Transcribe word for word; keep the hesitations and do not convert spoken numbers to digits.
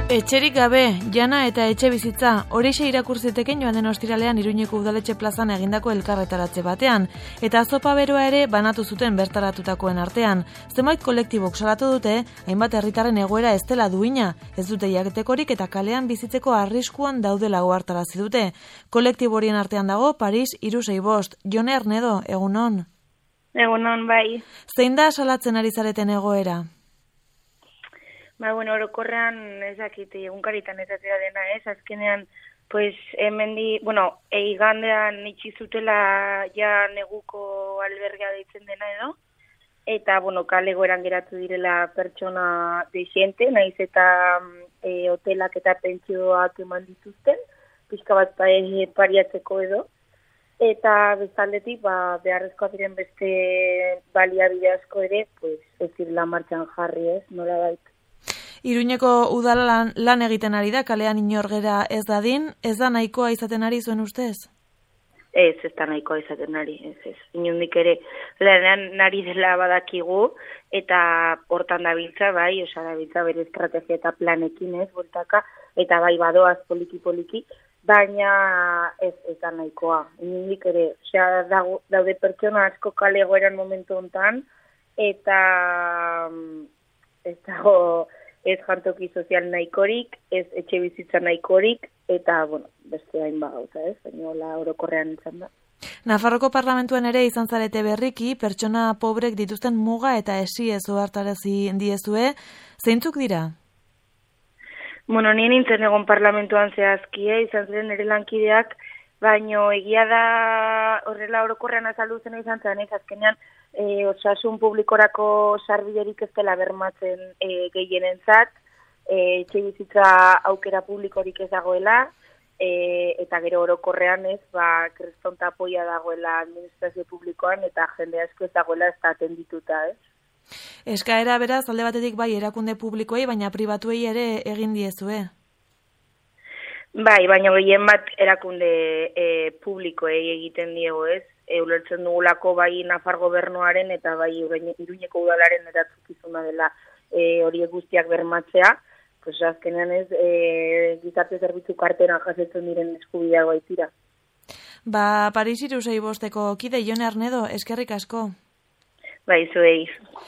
Etxerik gabe, jana eta etxe bizitza, horixe irakurziteken joan den ostiralean Iruñeko udaletxe plazan egindako elkarretaratze batean, eta azopa beroa ere banatu zuten bertaratutakoen artean. Zenbait kolektibok salatu dute, hainbat herritarren egoera ez dela duina, ez dute jaketekorik eta kalean bizitzeko arriskuan daudela ohartarazi dute. Kolektibo horien artean dago Paris hiru sei bost. Jone Arnedo, egunon. Egunon, bai. Zein da salatzen ari zareten egoera? Ba, bueno, orokorrean ezakit egunkaritan ez atera dena, ez? Azkenean, pues, hemen di, bueno, eigandean itxi zutela ja neguko albergea deitzen dena edo, eta, bueno, kale goeran geratu direla pertsona desiente, naiz eta e, hotelak eta pentsioak eman dituzten, pixka bat pariatzeko edo, eta bezaldetik, ba, beharrezkoa diren beste baliabide asko ere, pues, ez direla martxan jarri, ez, nola baita. Iruñeko udala lan, lan egiten ari da, kalean inorgera ez dadin, ez da nahikoa izaten ari zuen ustez? Ez, ez da nahikoa izaten ari, ez, ez. Inundik ere, lanean nari dela badakigu, eta hortan dabiltza, bai, osa dabiltza bere estrategia eta planekin, ez, bortaka, eta bai badoaz poliki-poliki, baina ez, ez da nahikoa. Inundik ere, osea, daude pertsona asko kale goeran momentu hontan, eta ez dago ez jantoki sozial nahikorik, ez etxe bizitza nahikorik, eta, bueno, beste hain bagauza, ez, baina hola orokorrean izan da. Nafarroko parlamentuan ere izan zarete berriki, pertsona pobrek dituzten muga eta esi ez ohartarazi diezue, zeintzuk dira? Bueno, nien nintzen egon parlamentuan zehazkie, izan ziren ere lankideak, baino egia da horrela orokorrean azaldu zena izan zen, ez azkenean, E, osasun publikorako sarbiderik ez dela bermatzen e, gehienentzat, e, etxe bizitza aukera publikorik ez dagoela, e, eta gero orokorrean ez, ba, krestonta apoia dagoela administrazio publikoan, eta jende asko ez dagoela ez da atendituta, ez? Eskaera beraz, alde batetik bai erakunde publikoei, baina pribatuei ere egin diezue? Bai, baina gehien bat erakunde e, publikoei egiten diego, ez? Eulertzen dugulako bai Nafar gobernuaren eta bai Iruñeko udalaren erantzukizuna dela e, horiek guztiak bermatzea, pues azkenean ez e, gizarte zerbitzu kartera jasotzen diren eskubideak baitira. Ba, Paris hiru sei bosteko kide Jone Arnedo, eskerrik asko. Bai, zuei.